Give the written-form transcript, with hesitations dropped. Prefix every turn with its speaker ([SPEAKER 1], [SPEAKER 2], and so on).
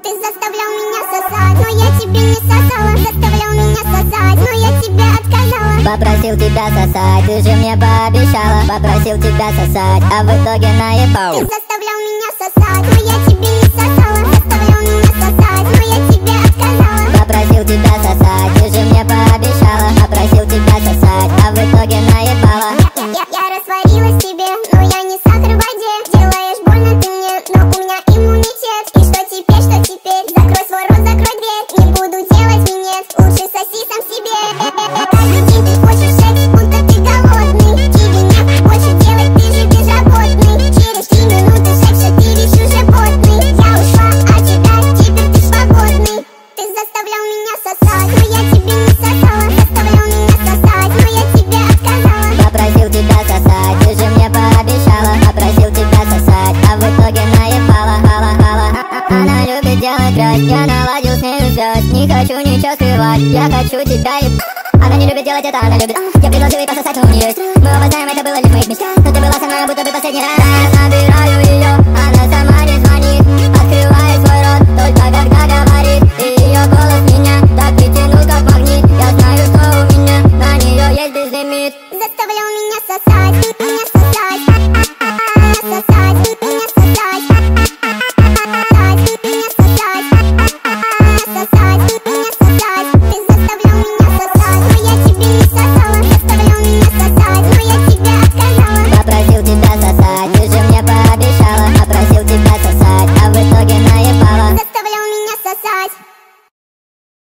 [SPEAKER 1] Ты заставлял меня сосать, но я тебе не сосала. Заставлял меня сосать, но я тебе отказала.
[SPEAKER 2] Попросил тебя сосать, ты же мне пообещала. Попросил тебя сосать, а в итоге наебал.
[SPEAKER 1] Ты заставлял меня сосать, но я тебе не сосала. Заставлял меня сосать, но я тебе отказала.
[SPEAKER 2] Попросил тебя сосать, ты же мне пообещала. Попросил тебя сосать, а в итоге наебала.
[SPEAKER 1] Я растворилась тебе, но я не сахар в воде. Делаешь больно ты мне, но у меня иммунитет. И что теперь, что теперь? Закрой свой рот, закрой дверь. Не буду делать минет, лучше соси сам себе. Каждый день ты хочешь секс, будто ты голодный. Тебе не больше делать, ты же безработный. Через 3 минуты секса ты весь уже потный. Я ушла от тебя, теперь ты свободный. Ты заставлял меня сосать, но я тебе не сосала. Заставлял меня сосать, но я тебе отказала.
[SPEAKER 2] Попросил тебя сосать, ты же мне пообещала. Попросил тебя сосать, а в итоге наебала. Она любит делать грязь, я наладил с нею связь. Не хочу ничего скрывать, я хочу тебя ебать. Она не любит делать это, она любит. Я предложил ей пососать, но у нее есть. Мы оба знаем, это было лишь в моих мечтах. Но ты была со мной, будто бы последний раз. Я набираю ее, она сама не звонит. Открывает свой рот, только когда говорит. И ее голос меня так притянул, как магнит. Я знаю, что у меня на нее есть безлимит.
[SPEAKER 1] Заставлял меня сосать.